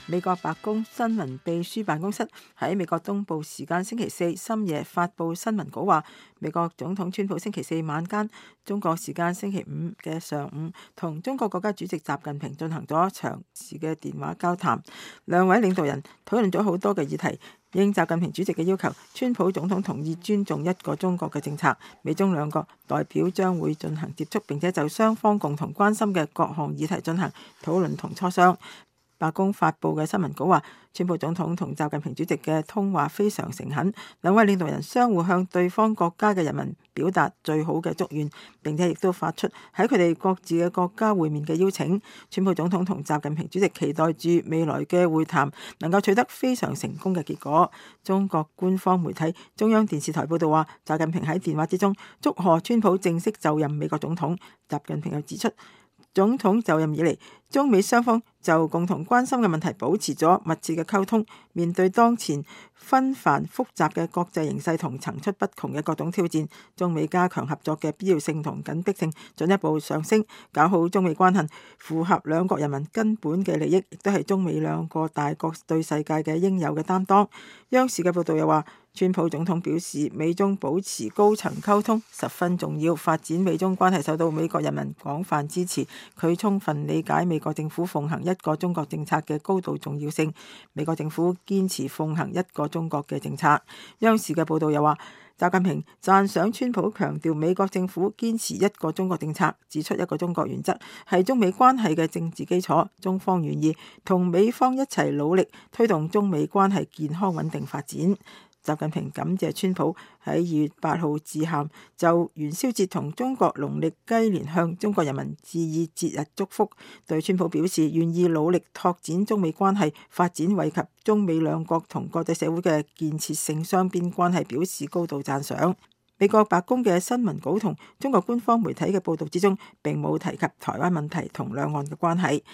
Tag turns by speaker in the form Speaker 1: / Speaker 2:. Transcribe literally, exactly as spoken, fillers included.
Speaker 1: 美國白宮新聞秘書辦公室喺美國東部時間星期四深夜發佈新聞稿話，美國總統川普星期四晚間，中國時間星期五嘅上午，同中國國家主席習近平進行咗長時嘅電話交談，兩位領導人討論咗好多嘅議題。應習近平主席嘅要求，川普總統同意尊重一個中國嘅政策，美中兩國代表將會進行接觸，並且就雙方共同關心嘅各項議題進行討論同磋商。白宮發佈嘅新聞稿話，川普總統同習近平主席嘅通話非常誠懇，兩位領導人相互向對方國家嘅人民表達最好嘅祝願，並且亦都發出喺佢哋各自嘅國家會面嘅邀請。川普總統同習近平主席期待住未來嘅會談能夠取得非常成功嘅結果。中國官方媒體中央電視台報道話，習近平喺電話之中祝賀川普正式就任美國總統。習近平又指出，總統就任以嚟，中美雙方就共同關心嘅問題保持咗密切嘅溝通。面對當前紛繁複雜嘅國際形勢同層出不窮嘅各種挑戰，中美加強合作嘅必要性同緊迫性進一步上升。搞好中美關係，符合兩國人民根本嘅利益，亦都係中美兩個大國對世界嘅應有嘅擔當。央視嘅報道又話，川普總統表示，美中保持高層溝通十分重要，發展美中關係受到美國人民廣泛支持。佢充分理解美國政府奉行一個中國政策嘅高度重要性。美國政府堅持奉行一個中國嘅政策。央視嘅報道又話，習近平讚賞川普強調美國政府堅持一個中國政策，指出一個中國原則係中美關係嘅政治基礎，中方願意同美方一齊努力推動中美關係健康穩定發展。習近平感謝川普喺二月八號致函，就元宵節同中國農曆雞年向中國人民致以節日祝福，對川普表示願意努力拓展中美關係發展，惠及中美兩國同國際社會嘅建設性雙邊關係表示高度讚賞。美國白宮嘅新聞稿同中國官方媒體嘅報導之中並冇提及台灣問題同兩岸嘅關係。